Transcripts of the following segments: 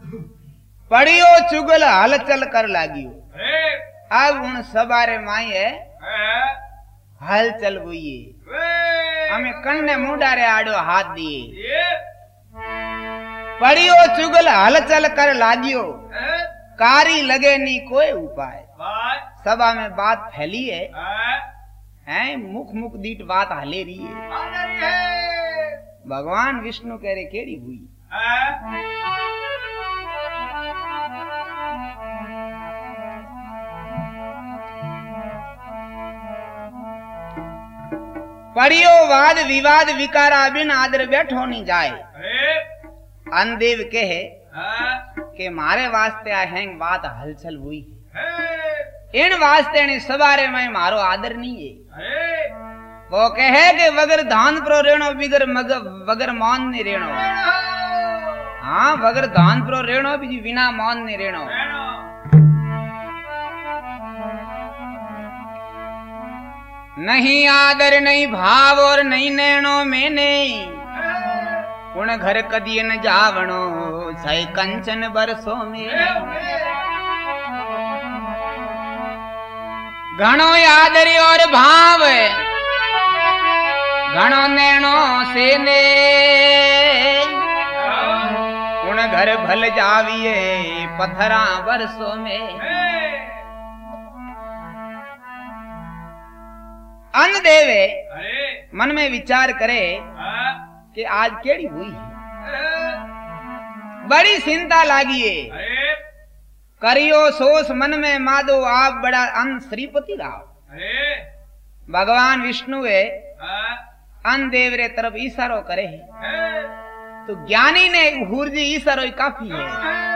पड़ियो चुगल हलचल कर लागियो। अब उन सबारे माई है हलचल हुई हमें कन्ने मुंडारे आड़ो हाथ दिए। पड़ियो चुगल हलचल कर लागियो कारी लगे नी कोई उपाय। सभा में बात फैली है मुख मुख दीट बात हले रही है। भगवान विष्णु कह रहे केड़ी हुई। पड़ियो वाद विवाद विकारा बिन आदर बैठो नहीं जाए। अनदेव कहे के मारे वास्ते आहेंग बात हलचल हुई इन वास्ते ने सवारे में मारो आदर नहीं है। वो कहे के वगर धान प्रो रेणो बिगर मग वगर मान ने रेणो। हाँ वगर धान प्रो रेणो भी बिना मान ने रेणो। नहीं आदर नहीं भाव और नहीं नैनो में नहीं उन घर कदी न जावणो सही कंचन बरसों में। घणो आदर और भाव घणो नैनो से ने उन घर भल जाविए पत्थरा बरसों में। अन्न देवे मन में विचार करे कि आज केड़ी हुई है। बड़ी चिंता लागी है। करियो सोच मन में मादो आप बड़ा अन्न श्रीपति राव। भगवान विष्णु है अन्न देव रे तरफ इशारो करे है तो ज्ञानी ने हुरजी इशारो ही काफी है।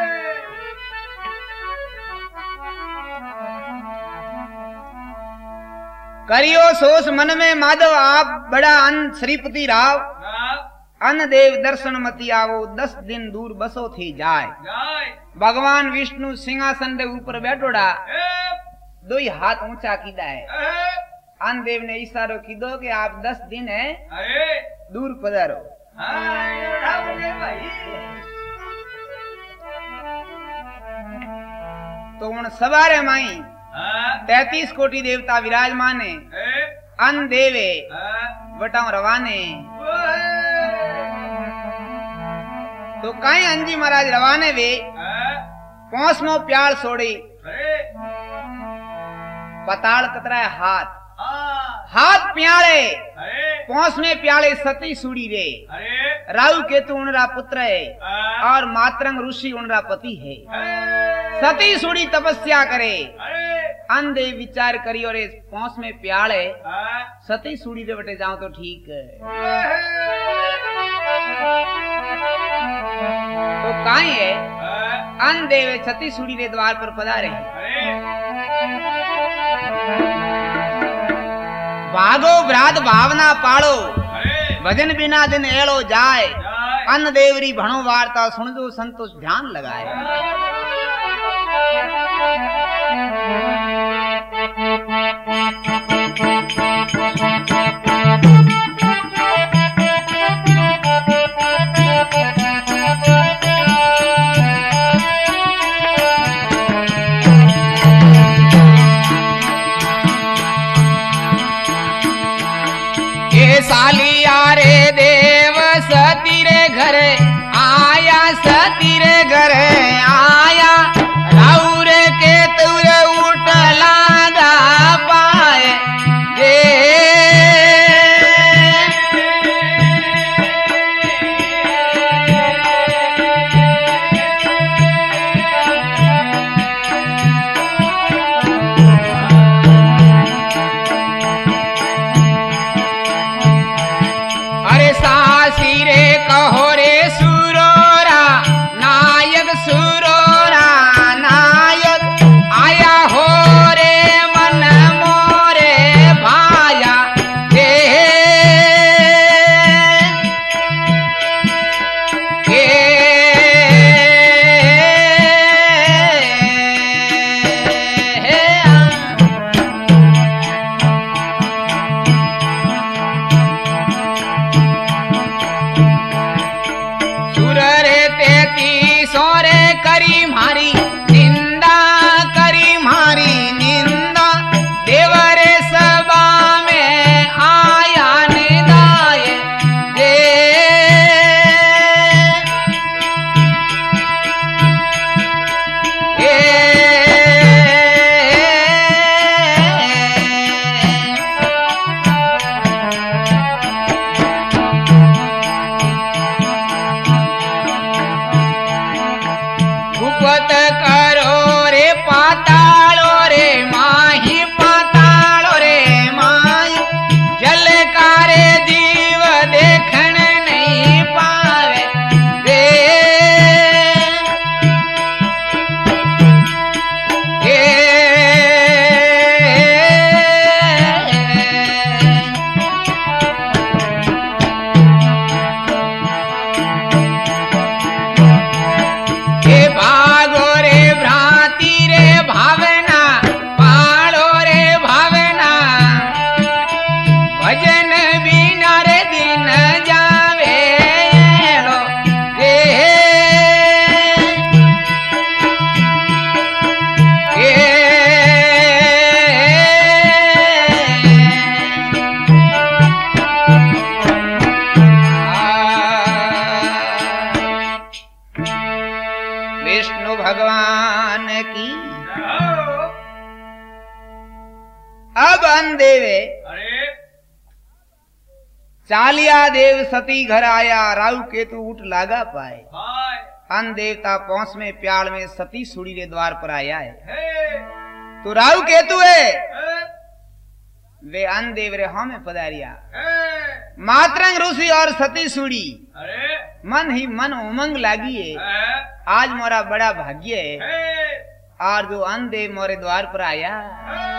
करियो सोच मन में माधव आप बड़ा अन्न श्रीपति राव। अन्न देव दर्शन मती आवो 10 दिन दूर बसो थी जाए। भगवान विष्णु सिंहासन के ऊपर बैठोड़ा दो ही हाथ ऊंचा कीदा है। अन्न देव ने इशारो कीदो कि आप 10 दिन है दूर पधारो। तो उन सवारे माई 33 कोटि देवता विराजमान है। अन्न देवे वटाओ रवाने तो कई अंजी महाराज रवाने वे 5 प्याल सोड़ी पताल कतरा हाथ हाथ प्याले 5 प्याले सती सूड़ी रे। राहु केतु उनरा पुत्र है और मातरंग ऋषि उनरा पति है। सती सूड़ी तपस्या करे। अंधे विचार करी और 5 प्याले सती सूड़ी रे बटे जाऊं तो ठीक है। तो काई है अंधे सती सूड़ी रे द्वार पर पधारे। भागो व्रात भावना पाड़ो भजन बिना दिन एलो जाए। अन्न देवरी भणो वार्ता सुन दो संतोष ध्यान लगाए। सालिया रे देव सती रे घर आया। सती रे घर आया राउर के तुर उठ लागा पाए। सोरे करी मारी निंदा, करी मारी निंदा, देवरे सभा में आया निदाय दे। करो रे पातालो रे माही, पातालो रे माही, जल कारे जीव देखन नहीं पावे दे। भागो रे भ्रांति रे भावना, पालो रे भावना, भजन बिना रे दिन जावे लो रे। विष्णु भगवान की। अब अनदेवे चालिया देव सती घर आया, राहु केतु उठ लागा पाए। अन देवता पहुंच में प्याल में सती सुड़ी रे द्वार पर आया है। तो राहु केतु है वे अन देव रे हाँ में पधारिया। मातरंग ऋषि और सती सुड़ी मन ही मन उमंग लागी है। आज मोरा बड़ा भाग्य है। और जो अन देव मोरे द्वार पर आया